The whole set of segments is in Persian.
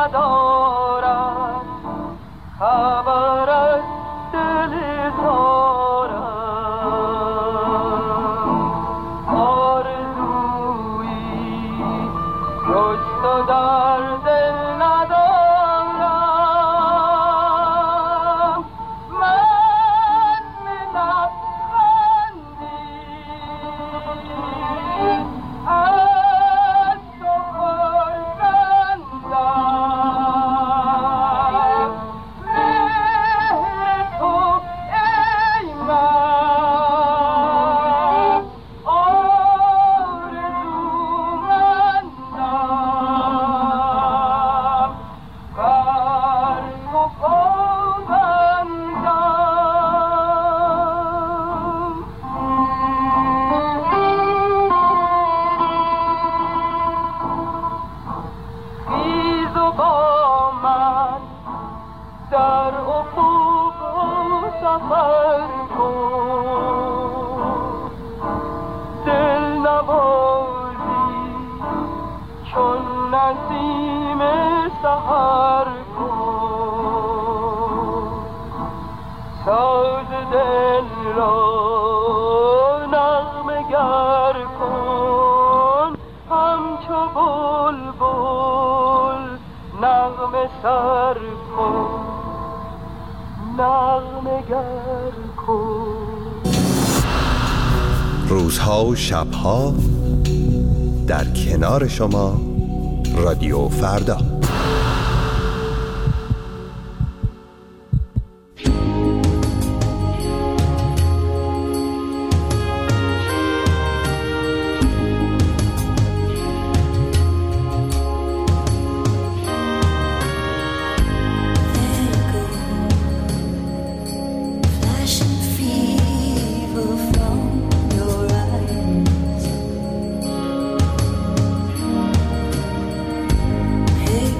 ندارد خبر از دل تارم، آرزویی رست و در دل ندارم، من لبخندی از تو خرسندم، مهر تو ای من آرزومندم، بر تو پابندم. خیز و با من در افق سفر کن، دل نوازی چون نسیم سحر کن، ساز دل را نغمه گر کن، همچو بلبل نغمه سر کن، نغمه گر کن. روزها و شبها در کنار شما رادیو فردا. Hey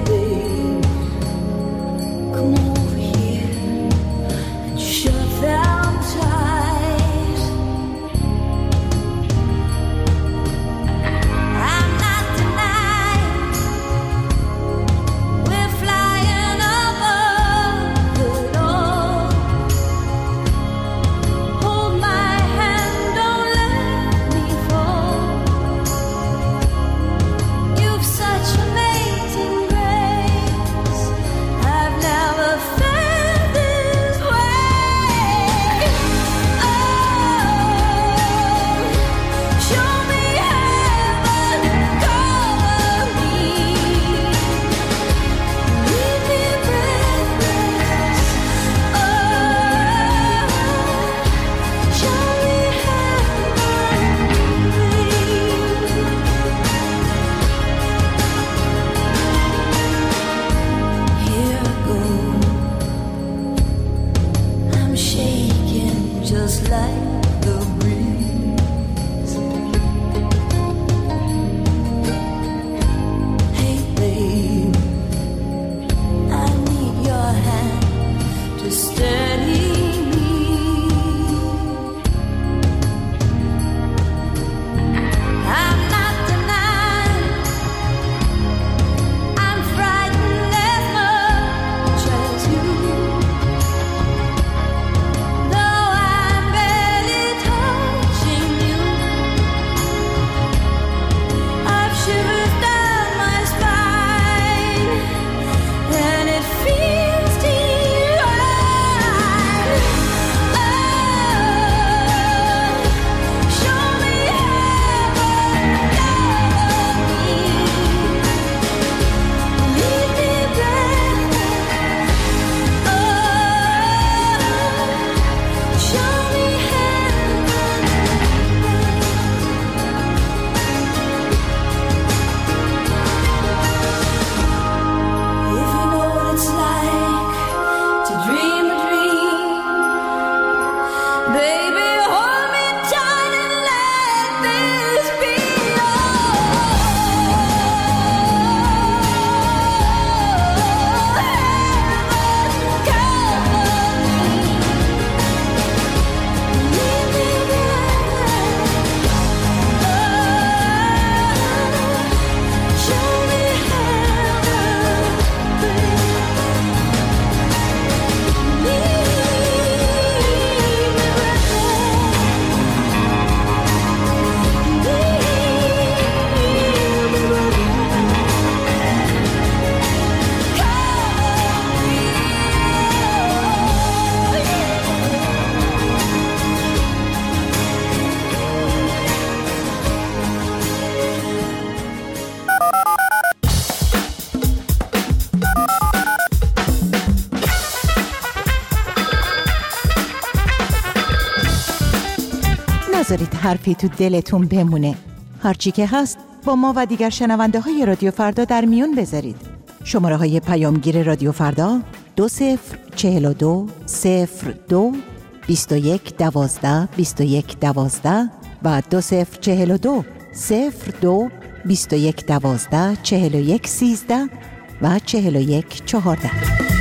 حرفی تو دلتون بمونه. هرچی که هست با ما و دیگر شنونده های رادیو فردا در میون بذارید. شماره های پیامگیر رادیو فردا 2042 02 21 12 21 12 و 2042 02 21 12 41 13 و 41 14.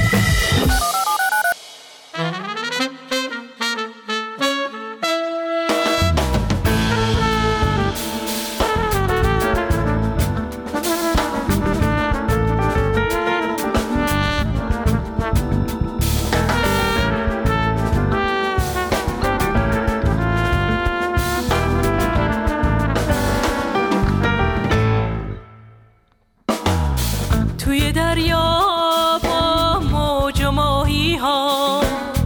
توی دریا با موج و ماهی ها،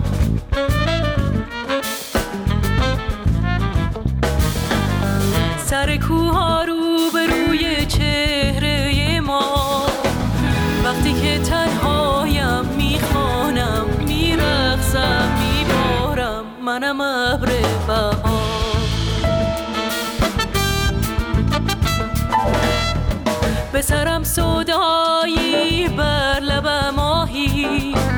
سر کوها رو به روی چهره ما، وقتی که تنهایم میخوانم میرقصم میبارم منم ابر بهار. به سرم سودایی بر لب ماهی،